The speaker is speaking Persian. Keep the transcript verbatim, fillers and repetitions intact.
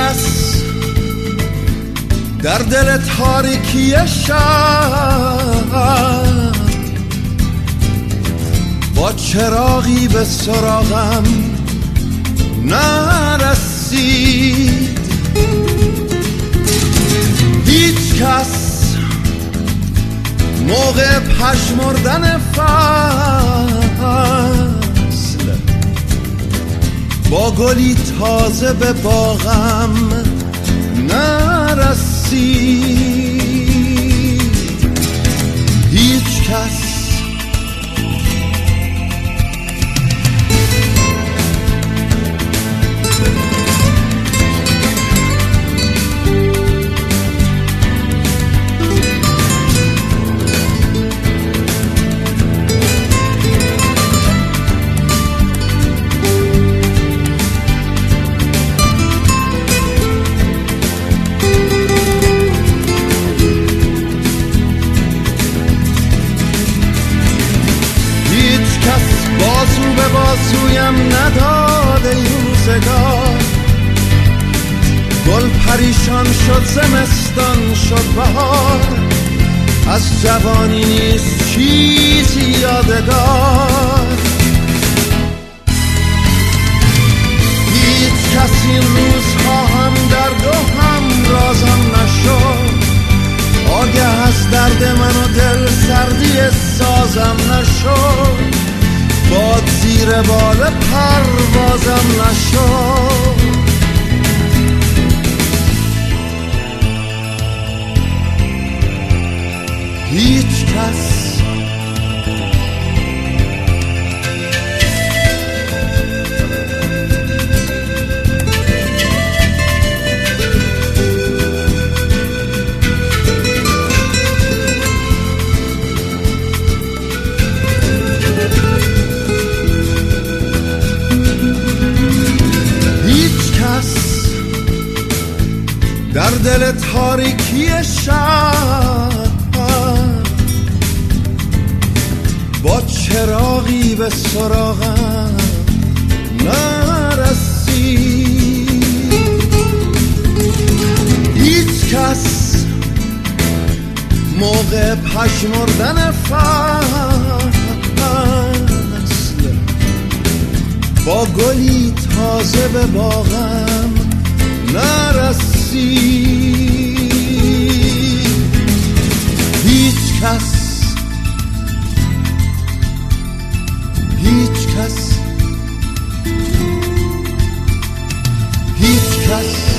کس در دل تاریکی شب با چراغی به سراغم نرسید. هیچ کس موقع پژمردن فصل با گلی تازه به باغم نرسید. هیچ کس بازو به بازویم نداده روزگار. گل پریشان شد، زمستان شد بهار، از جوانی نیست چیزی یادگار. هیچ کسی این روزها هم درد و هم رازم نشد. آگه از درد من و دل سردی سازم نشد. باد زیر بال پروازم نشد. هیچ کس در دل تاریکی شب با چراغی به سراغم نرسید. هیچ کس موقع پژمردن فصل با گلی تازه به باغم نرسید. هیچ کس هیچ کس هیچ کس